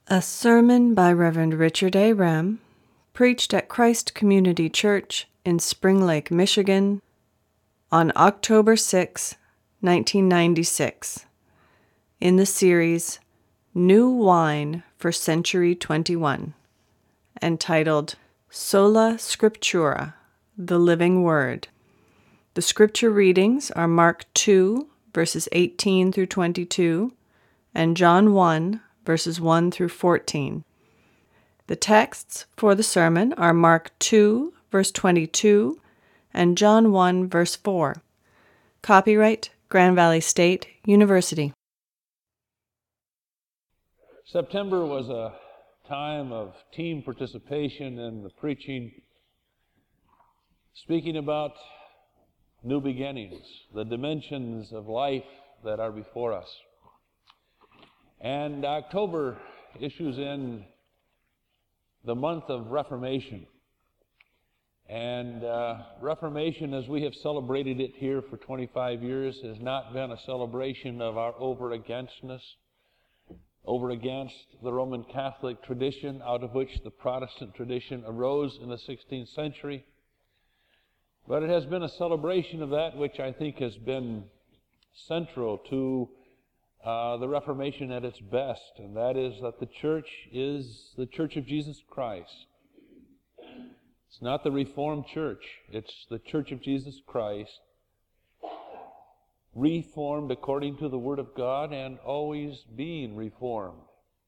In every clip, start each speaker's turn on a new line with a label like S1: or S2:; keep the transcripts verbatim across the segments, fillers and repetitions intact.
S1: A sermon by Reverend Richard A. Rem, preached at Christ Community Church in Spring Lake, Michigan, on October sixth, nineteen ninety-six, in the series New Wine for Century twenty-one, entitled Sola Scriptura, the Living Word. The scripture readings are Mark two, verses eighteen through twenty-two, and John one, verses one through fourteen. The texts for the sermon are Mark two, verse twenty-two, and John one, verse four. Copyright Grand Valley State University.
S2: September was a time of team participation in the preaching, speaking about new beginnings, the dimensions of life that are before us. And October issues in the month of Reformation. And uh, Reformation, as we have celebrated it here for twenty-five years, has not been a celebration of our over-againstness, over against the Roman Catholic tradition, out of which the Protestant tradition arose in the sixteenth century. But it has been a celebration of that which I think has been central to Uh, the Reformation at its best, and that is that the church is the Church of Jesus Christ. It's not the Reformed Church, it's the Church of Jesus Christ, reformed according to the Word of God and always being reformed.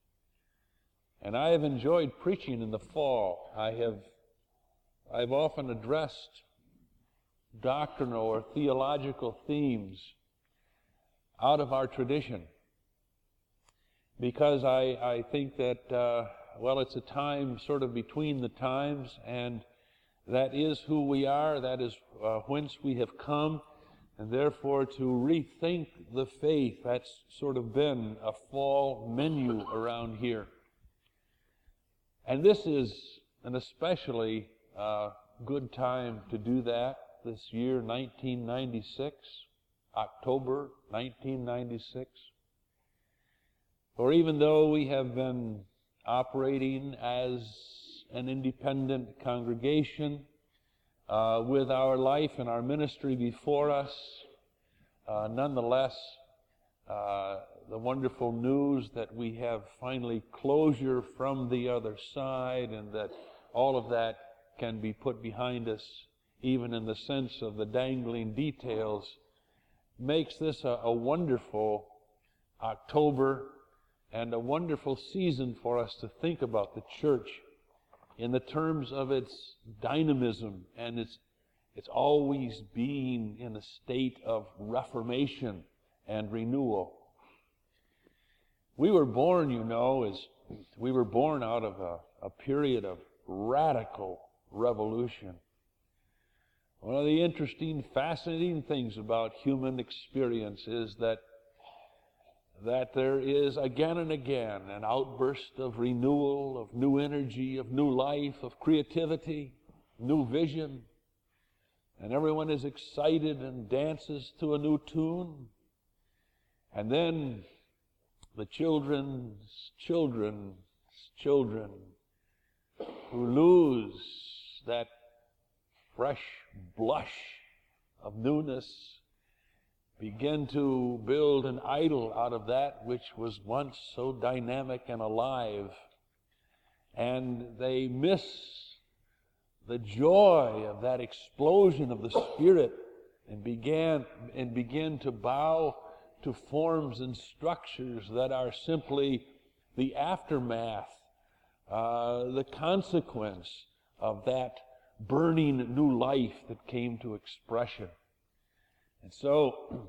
S2: And I have enjoyed preaching in the fall. I have I've often addressed doctrinal or theological themes out of our tradition, because I, I think that, uh, well, it's a time sort of between the times, and that is who we are, that is uh, whence we have come, and therefore to rethink the faith, that's sort of been a fall menu around here. And this is an especially uh, good time to do that this year, nineteen ninety-six. October nineteen ninety-six. For even though we have been operating as an independent congregation uh, with our life and our ministry before us, uh, nonetheless, uh, the wonderful news that we have finally closure from the other side, and that all of that can be put behind us, even in the sense of the dangling details, makes this a, a wonderful October and a wonderful season for us to think about the church in the terms of its dynamism and its it's always being in a state of reformation and renewal. We were born, you know, as we were born out of a, a period of radical revolution. One of the interesting, fascinating things about human experience is that that there is again and again an outburst of renewal, of new energy, of new life, of creativity, new vision. And everyone is excited and dances to a new tune. And then the children's children's children who lose that fresh blush of newness begin to build an idol out of that which was once so dynamic and alive, and they miss the joy of that explosion of the Spirit and began and begin to bow to forms and structures that are simply the aftermath, uh, the consequence of that burning new life that came to expression. And so,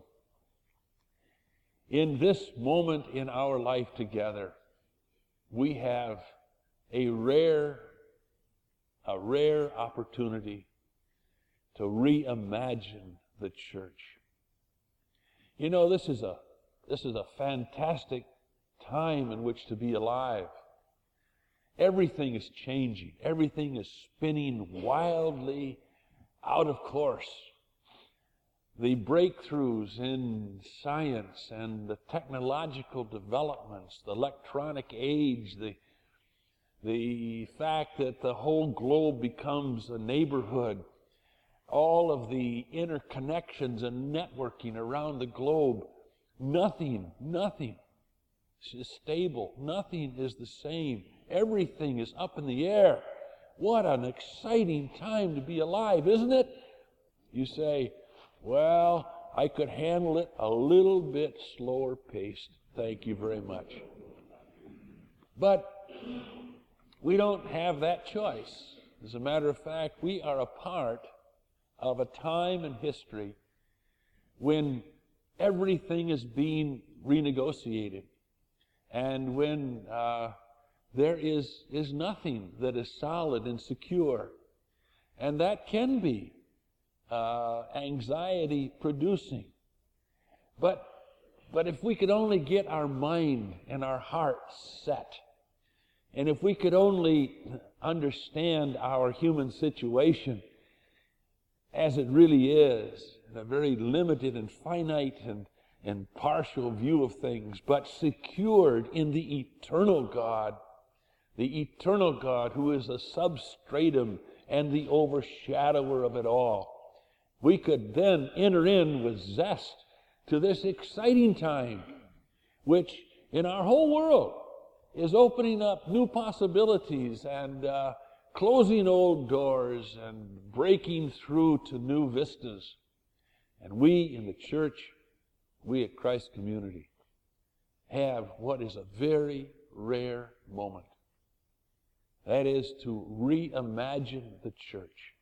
S2: in this moment in our life together, we have a rare, a rare opportunity to reimagine the church. You know, this is a this is a fantastic time in which to be alive. Everything is changing. Everything is spinning wildly out of course. the breakthroughs in science and the technological developments, the electronic age, the, the fact that the whole globe becomes a neighborhood, all of the interconnections and networking around the globe, nothing, nothing is stable. Nothing is the same. Everything is up in the air. What an exciting time to be alive, isn't it? You say, well, I could handle it a little bit slower paced. Thank you very much. But we don't have that choice. As a matter of fact, we are a part of a time in history when everything is being renegotiated, and when uh, there is, is nothing that is solid and secure. And that can be uh, anxiety producing. But, but if we could only get our mind and our heart set, and if we could only understand our human situation as it really is, in a very limited and finite and, and partial view of things, but secured in the eternal God, the eternal God who is a substratum and the overshadower of it all, we could then enter in with zest to this exciting time, which in our whole world is opening up new possibilities and uh, closing old doors and breaking through to new vistas. And we in the church, we at Christ Community, have what is a very rare moment. That is to reimagine the church.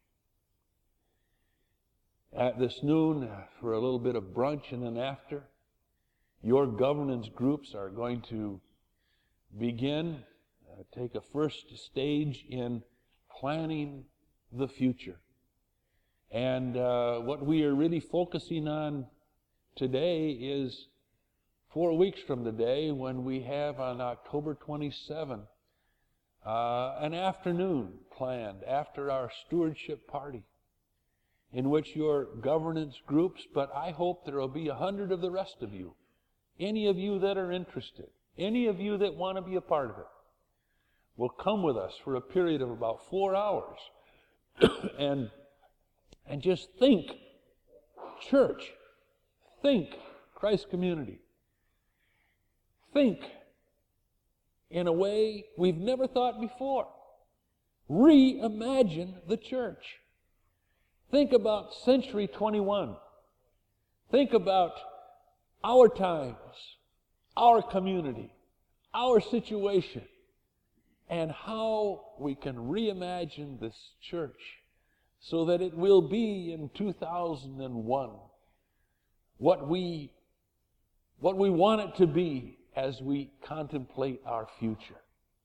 S2: At this noon, for a little bit of brunch and then after, your governance groups are going to begin, uh, take a first stage in planning the future. And uh, what we are really focusing on today is four weeks from today, when we have on October twenty-seventh uh, an afternoon planned after our stewardship party, in which your governance groups, but I hope there will be a hundred of the rest of you, any of you that are interested, any of you that want to be a part of it, will come with us for a period of about four hours and and just think church, think Christ Community, think in a way we've never thought before. Reimagine the church. Think about Century twenty-one. Think about our times, our community, our situation, and how we can reimagine this church so that it will be in two thousand one what we, what we want it to be as we contemplate our future.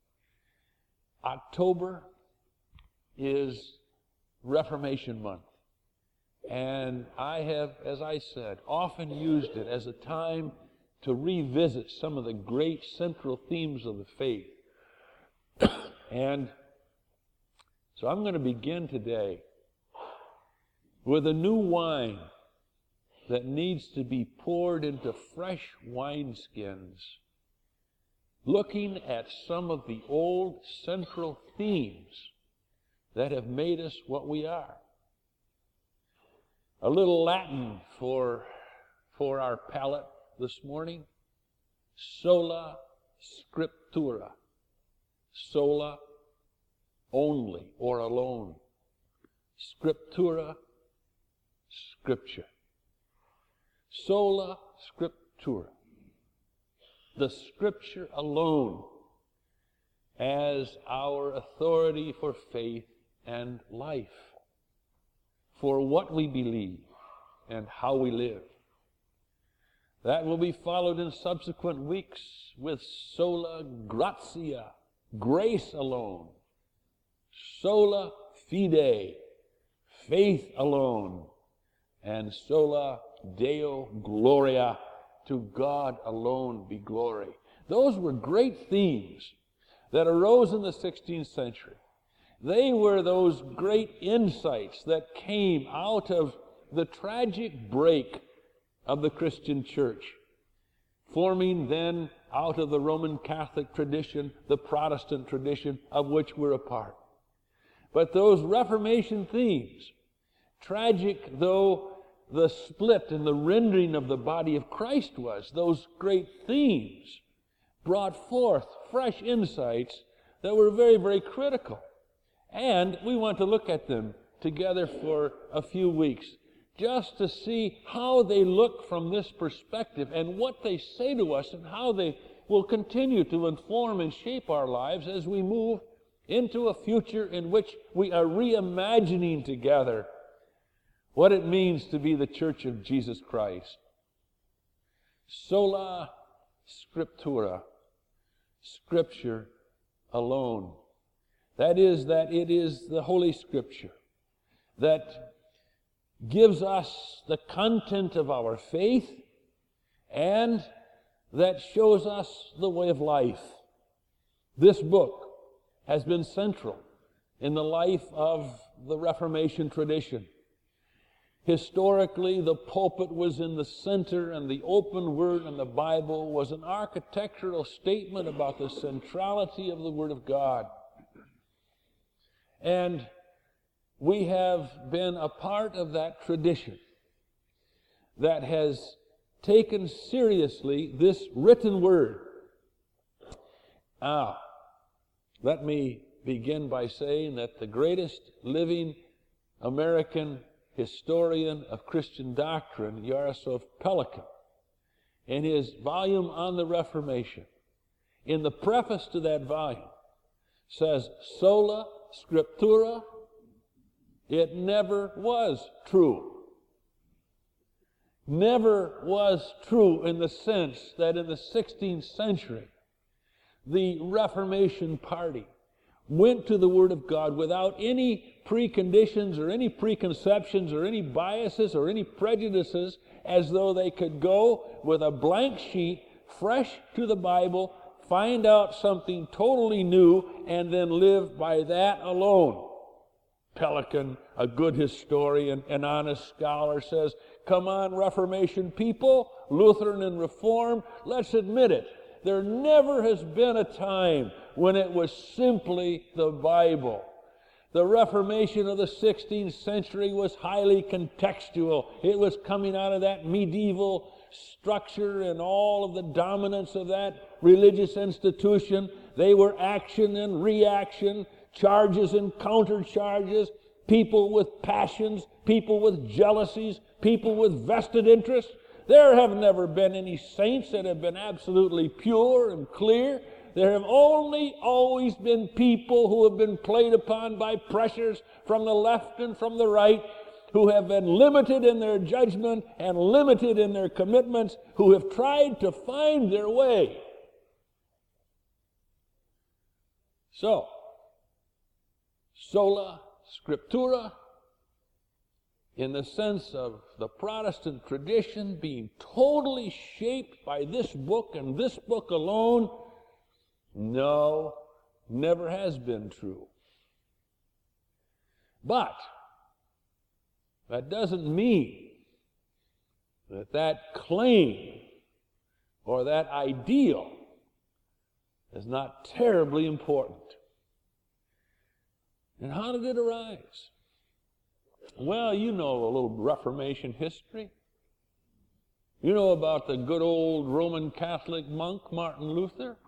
S2: October is Reformation Month. And I have, as I said, often used it as a time to revisit some of the great central themes of the faith. And so I'm going to begin today with a new wine that needs to be poured into fresh wineskins, looking at some of the old central themes that have made us what we are. A little Latin for, for our palate this morning. Sola scriptura. Sola, only or alone. Scriptura, Scripture. Sola scriptura. The Scripture alone as our authority for faith and life, for what we believe and how we live. That will be followed in subsequent weeks with sola gratia, grace alone. Sola fide, faith alone. And sola Deo gloria, to God alone be glory. Those were great themes that arose in the sixteenth century. They were those great insights that came out of the tragic break of the Christian church, forming then out of the Roman Catholic tradition, the Protestant tradition of which we're a part. But those Reformation themes, tragic though the split and the rending of the body of Christ was, those great themes brought forth fresh insights that were very, very critical. And we want to look at them together for a few weeks, just to see how they look from this perspective and what they say to us and how they will continue to inform and shape our lives as we move into a future in which we are reimagining together what it means to be the Church of Jesus Christ. Sola Scriptura, Scripture alone. That is, that it is the Holy Scripture that gives us the content of our faith and that shows us the way of life. This book has been central in the life of the Reformation tradition. Historically, the pulpit was in the center, and the open word in the Bible was an architectural statement about the centrality of the Word of God. And we have been a part of that tradition that has taken seriously this written word. Ah, let me begin by saying that the greatest living American historian of Christian doctrine, Yaroslav Pelikan, in his volume on the Reformation, in the preface to that volume, says, Sola Scriptura, it never was true. Never was true in the sense that in the sixteenth century, the Reformation party went to the Word of God without any preconditions or any preconceptions or any biases or any prejudices, as though they could go with a blank sheet, fresh to the Bible, find out something totally new, and then live by that alone. Pelikan, a good historian, an honest scholar, says, come on, Reformation people, Lutheran and Reformed, let's admit it. There never has been a time when it was simply the Bible. The Reformation of the sixteenth century was highly contextual. It was coming out of that medieval structure and all of the dominance of that religious institution. They were action and reaction, charges and countercharges, people with passions, people with jealousies, people with vested interests. There have never been any saints that have been absolutely pure and clear. There have only always been people who have been played upon by pressures from the left and from the right, who have been limited in their judgment and limited in their commitments, who have tried to find their way. So, sola scriptura, in the sense of the Protestant tradition being totally shaped by this book and this book alone, no, never has been true. But that doesn't mean that that claim or that ideal is not terribly important. And how did it arise? Well, you know a little Reformation history. You know about the good old Roman Catholic monk, Martin Luther.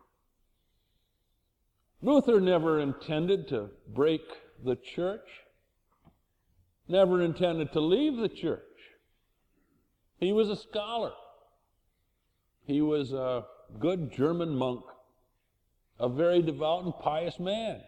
S2: Luther never intended to break the church, never intended to leave the church. He was a scholar. He was a good German monk, a very devout and pious man.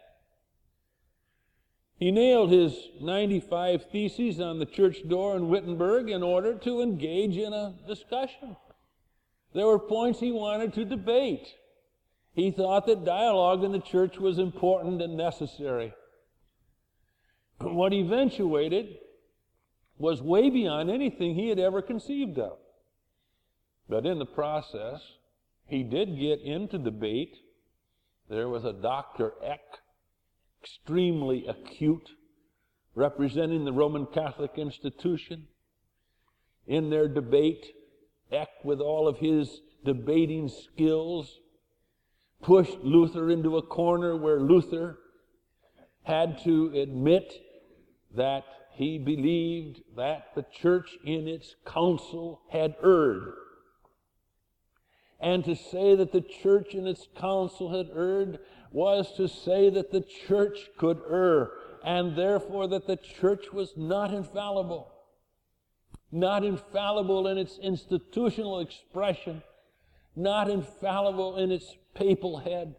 S2: He nailed his ninety-five theses on the church door in Wittenberg in order to engage in a discussion. There were points he wanted to debate. He thought that dialogue in the church was important and necessary. What eventuated was way beyond anything he had ever conceived of. But in the process, he did get into debate. There was a Doctor Eck, extremely acute, representing the Roman Catholic institution. in their debate. Eck, with all of his debating skills, pushed Luther into a corner where Luther had to admit that he believed that the church in its council had erred. And to say that the church in its council had erred was to say that the church could err, and therefore that the church was not infallible. Not infallible in its institutional expression, not infallible in its papal head.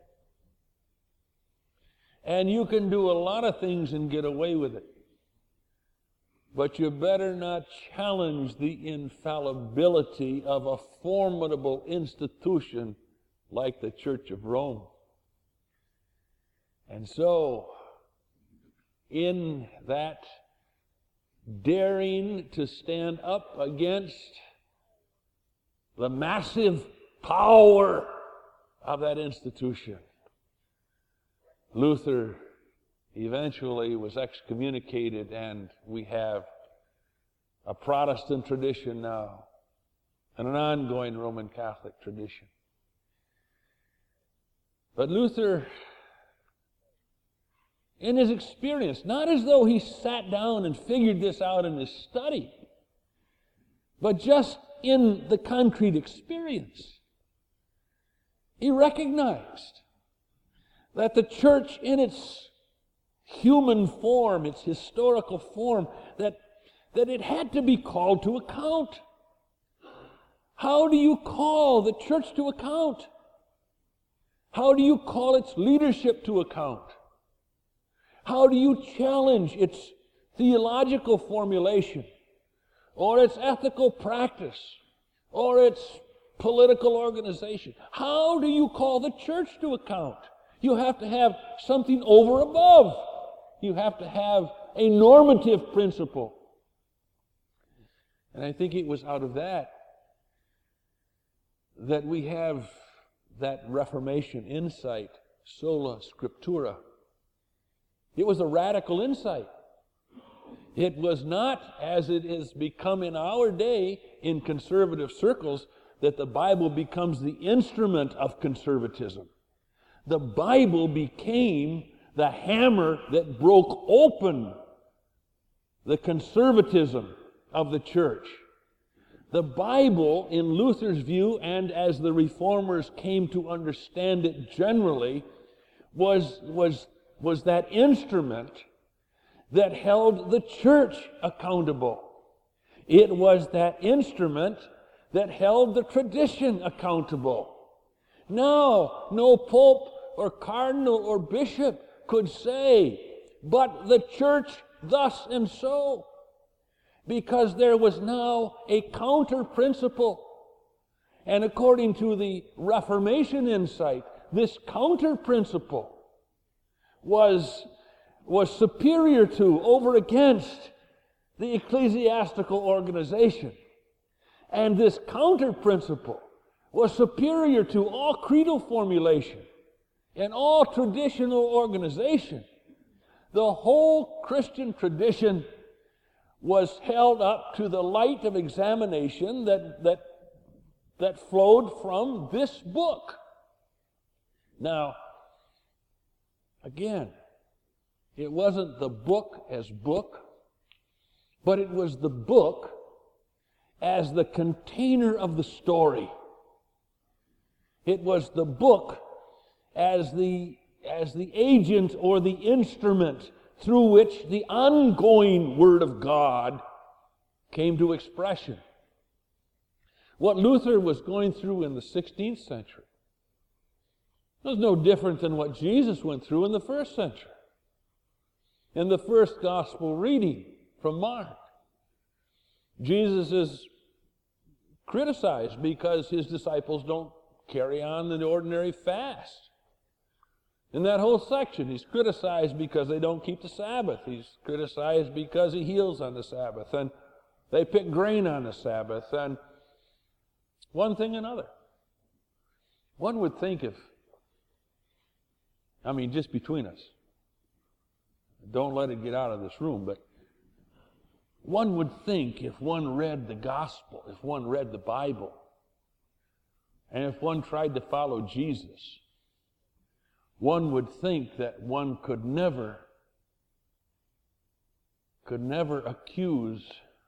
S2: And you can do a lot of things and get away with it. But you better not challenge the infallibility of a formidable institution like the Church of Rome. And so, in that daring to stand up against the massive power of that institution, Luther eventually was excommunicated, and we have a Protestant tradition now and an ongoing Roman Catholic tradition. But Luther, in his experience, not as though he sat down and figured this out in his study, but just in the concrete experience, he recognized that the church in its human form, its historical form, that, that it had to be called to account. How do you call the church to account? How do you call its leadership to account? How do you challenge its theological formulation, or its ethical practice, or its political organization? How do you call the church to account? You have to have something over above. You have to have a normative principle. And I think it was out of that that we have that Reformation insight, sola scriptura. It was a radical insight. It was not, as it has become in our day in conservative circles, that the Bible becomes the instrument of conservatism. The Bible became the hammer that broke open the conservatism of the church. The Bible, in Luther's view, and as the Reformers came to understand it generally, was, was, was that instrument that held the church accountable. It was that instrument that held the tradition accountable. Now, no pope or cardinal or bishop could say, but the church thus and so, because there was now a counter principle. And according to the Reformation insight, this counter principle was, was superior to, over against, the ecclesiastical organization. And this counter principle was superior to all creedal formulation and all traditional organization. The whole Christian tradition was held up to the light of examination that, that, that flowed from this book. Now, again, it wasn't the book as book, but it was the book as the container of the story. It was the book as the, as the agent or the instrument through which the ongoing Word of God came to expression. What Luther was going through in the sixteenth century was no different than what Jesus went through in the first century. In the first gospel reading from Mark, Jesus is criticized because his disciples don't carry on the ordinary fast. In that whole section, he's criticized because they don't keep the Sabbath. He's criticized because he heals on the Sabbath, and they pick grain on the Sabbath, and one thing another. One would think if, I mean, just between us, don't let it get out of this room, but One would think if one read the gospel, if one read the Bible, and if one tried to follow Jesus, one would think that one could never, could never accuse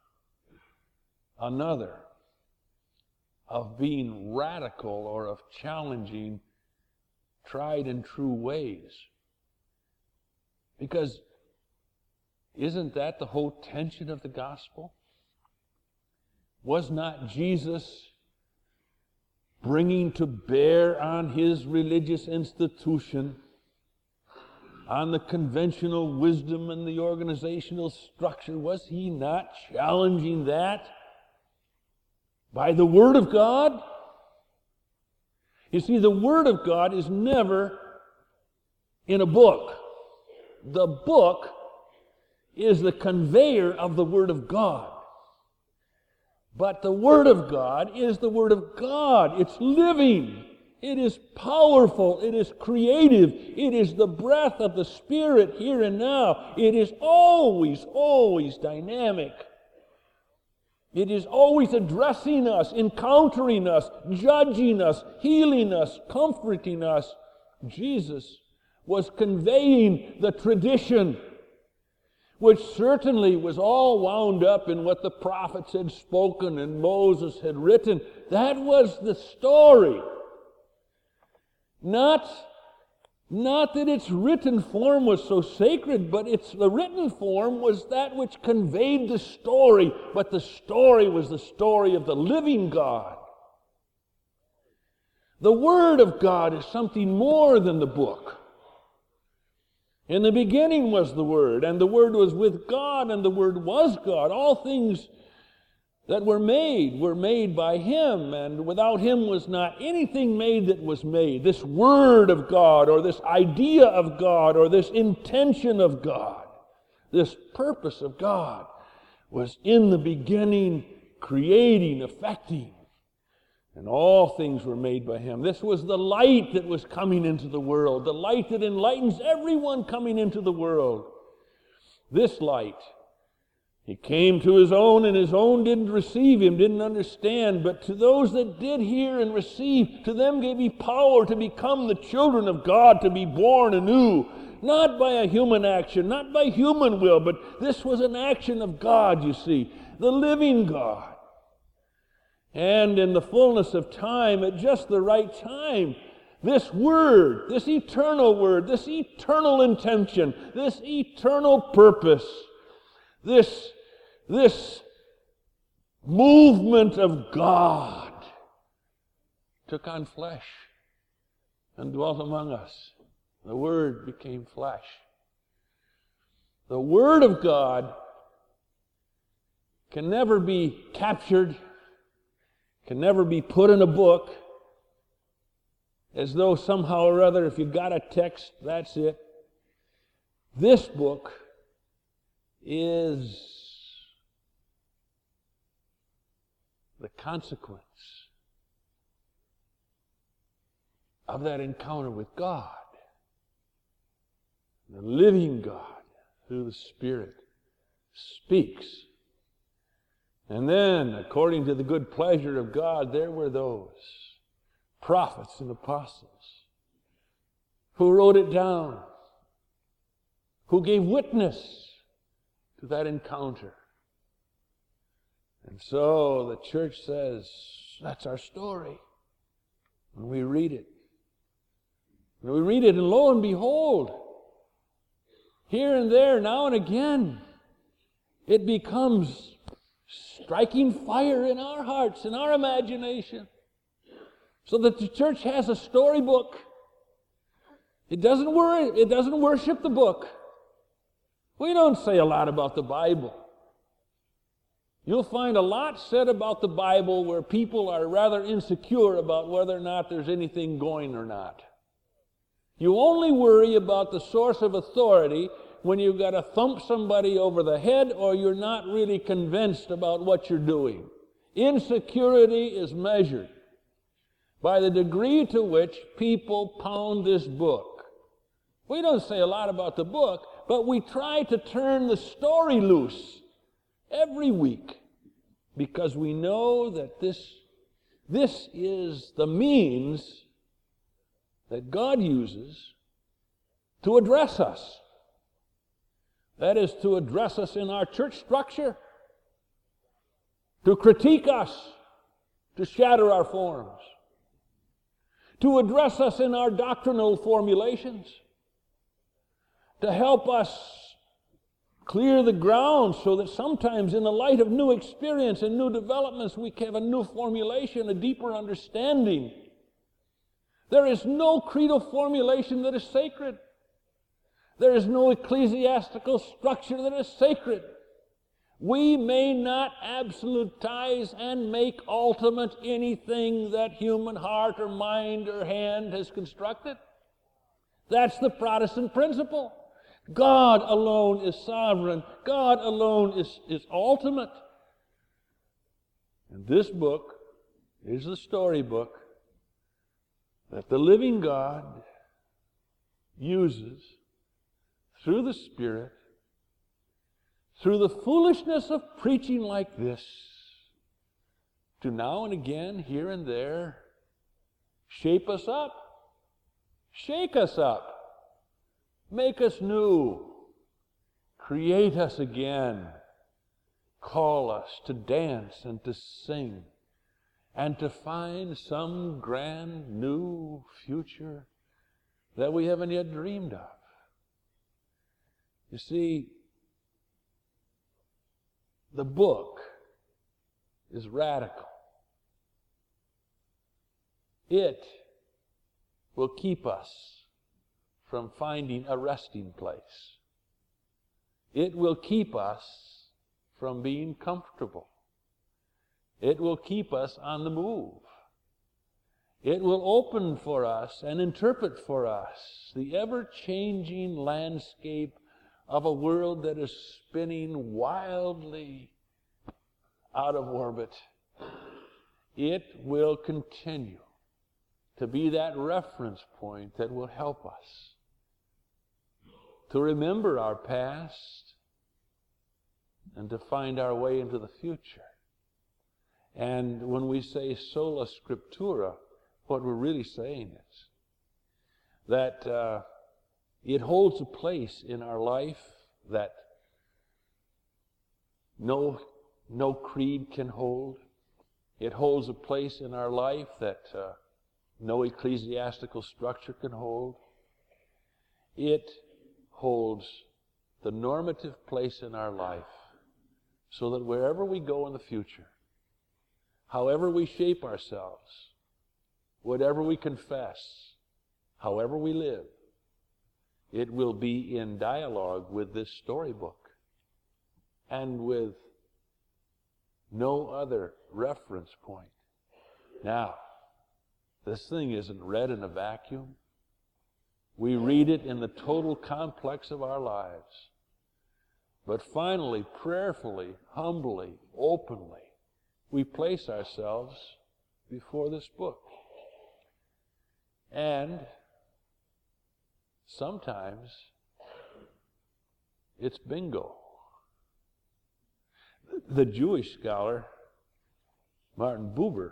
S2: another of being radical or of challenging tried and true ways. Because isn't that the whole tension of the gospel? Was not Jesus bringing to bear on his religious institution, on the conventional wisdom and the organizational structure, was he not challenging that by the Word of God? You see, the Word of God is never in a book. The book is the conveyor of the Word of God. But the Word of God is the Word of God. It's living. It is powerful. It is creative. It is the breath of the Spirit here and now. It is always, always dynamic. It is always addressing us, encountering us, judging us, healing us, comforting us. Jesus was conveying the tradition, which certainly was all wound up in what the prophets had spoken and Moses had written. That was the story. Not, not that its written form was so sacred, but its the written form was that which conveyed the story. But the story was the story of the living God. The Word of God is something more than the book. In the beginning was the Word, and the Word was with God, and the Word was God. All things that were made were made by Him, and without Him was not anything made that was made. This Word of God, or this idea of God, or this intention of God, this purpose of God was in the beginning, creating, affecting. And all things were made by Him. This was the light that was coming into the world, the light that enlightens everyone coming into the world. This light, He came to His own, and His own didn't receive Him, didn't understand. But to those that did hear and receive, to them gave He power to become the children of God, to be born anew. Not by a human action, not by human will, but this was an action of God, you see, the living God. And in the fullness of time, at just the right time, this Word, this eternal Word, this eternal intention, this eternal purpose, this, this movement of God took on flesh and dwelt among us. The Word became flesh. The Word of God can never be captured, can never be put in a book as though somehow or other, if you got a text, that's it. This book is the consequence of that encounter with God. The living God, through the Spirit, speaks. And then, according to the good pleasure of God, there were those prophets and apostles who wrote it down, who gave witness to that encounter. And so the church says, that's our story. And we read it. And we read it, and lo and behold, here and there, now and again, it becomes striking fire in our hearts, in our imagination, so that the church has a storybook. It doesn't worry, it doesn't worship the book. We don't say a lot about the Bible. You'll find a lot said about the Bible where people are rather insecure about whether or not there's anything going or not. You only worry about the source of authority when you've got to thump somebody over the head or you're not really convinced about what you're doing. Insecurity is measured by the degree to which people pound this book. We don't say a lot about the book, but we try to turn the story loose every week, because we know that this, this is the means that God uses to address us. That is, to address us in our church structure, to critique us, to shatter our forms, to address us in our doctrinal formulations, to help us clear the ground so that sometimes in the light of new experience and new developments we can have a new formulation, a deeper understanding. There is no creedal formulation that is sacred. There is no ecclesiastical structure that is sacred. We may not absolutize and make ultimate anything that human heart or mind or hand has constructed. That's the Protestant principle. God alone is sovereign. God alone is, is ultimate. And this book is the storybook that the living God uses through the Spirit, through the foolishness of preaching like this, to now and again, here and there, shape us up, shake us up, make us new, create us again, call us to dance and to sing, and to find some grand new future that we haven't yet dreamed of. You see, the book is radical. It will keep us from finding a resting place. It will keep us from being comfortable. It will keep us on the move. It will open for us and interpret for us the ever-changing landscape of a world that is spinning wildly out of orbit. It will continue to be that reference point that will help us to remember our past and to find our way into the future. And when we say sola scriptura, what we're really saying is that uh, it holds a place in our life that no, no creed can hold. It holds a place in our life that uh, no ecclesiastical structure can hold. It holds the normative place in our life so that wherever we go in the future, however we shape ourselves, whatever we confess, however we live, it will be in dialogue with this storybook and with no other reference point. Now, this thing isn't read in a vacuum. We read it in the total complex of our lives. But finally, prayerfully, humbly, openly, we place ourselves before this book. And sometimes it's bingo. The Jewish scholar, Martin Buber,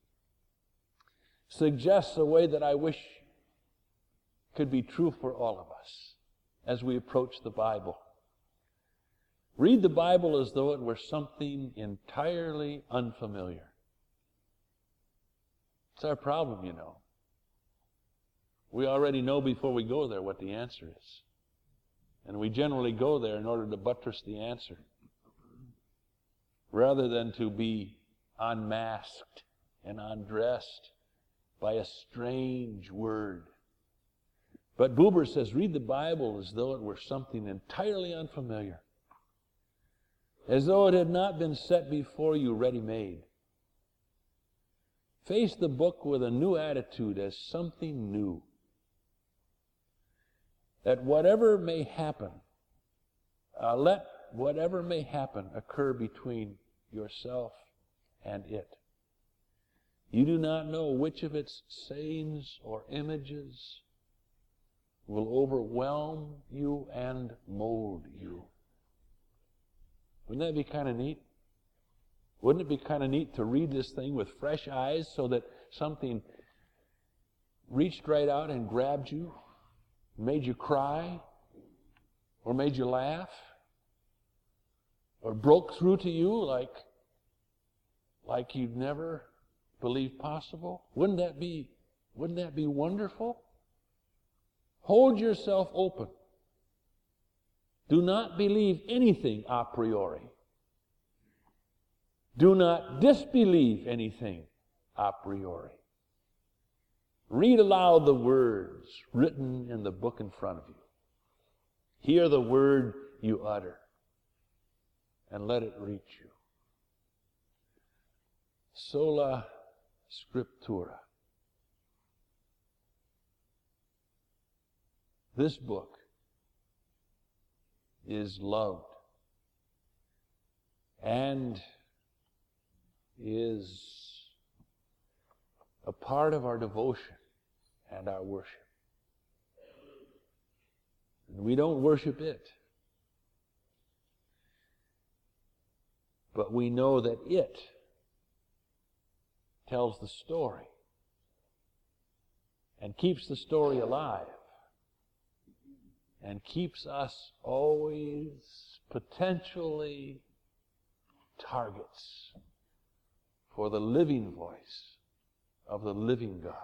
S2: suggests a way that I wish could be true for all of us as we approach the Bible. Read the Bible as though it were something entirely unfamiliar. It's our problem, you know. We already know before we go there what the answer is. And we generally go there in order to buttress the answer, rather than to be unmasked and undressed by a strange word. But Buber says, read the Bible as though it were something entirely unfamiliar, as though it had not been set before you ready-made. Face the book with a new attitude as something new. That whatever may happen, uh, let whatever may happen occur between yourself and it. You do not know which of its sayings or images will overwhelm you and mold you. Wouldn't that be kind of neat? Wouldn't it be kind of neat to read this thing with fresh eyes so that something reached right out and grabbed you, made you cry, or made you laugh, or broke through to you like, like you'd never believed possible? Wouldn't that be, wouldn't that be wonderful? Hold yourself open. Do not believe anything a priori. Do not disbelieve anything a priori. Read aloud the words written in the book in front of you. Hear the word you utter, and let it reach you. Sola Scriptura. This book is loved and is a part of our devotion and our worship. And we don't worship it, but we know that it tells the story and keeps the story alive and keeps us always potentially targets for the living voice of the living God.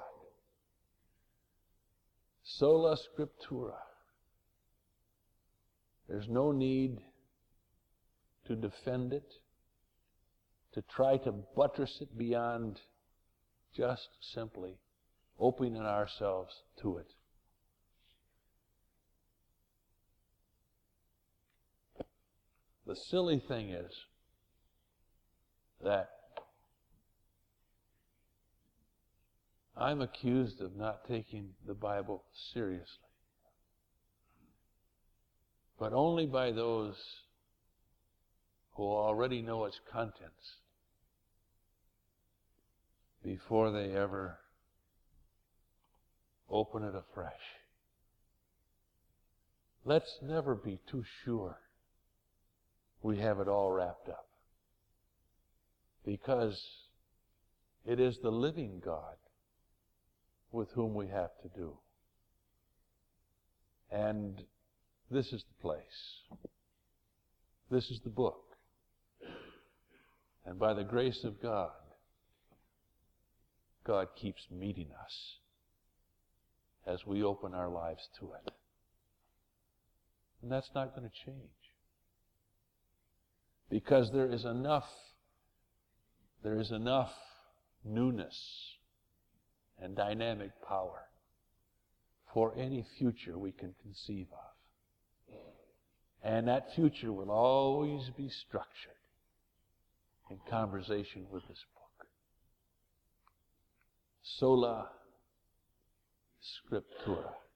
S2: Sola Scriptura. There's no need to defend it, to try to buttress it beyond just simply opening ourselves to it. The silly thing is that I'm accused of not taking the Bible seriously, but only by those who already know its contents before they ever open it afresh. Let's never be too sure we have it all wrapped up, because it is the living God with whom we have to do. And this is the place. This is the book. And by the grace of God, God keeps meeting us as we open our lives to it. And that's not going to change. Because there is enough, there is enough newness and dynamic power for any future we can conceive of. And that future will always be structured in conversation with this book. Sola Scriptura.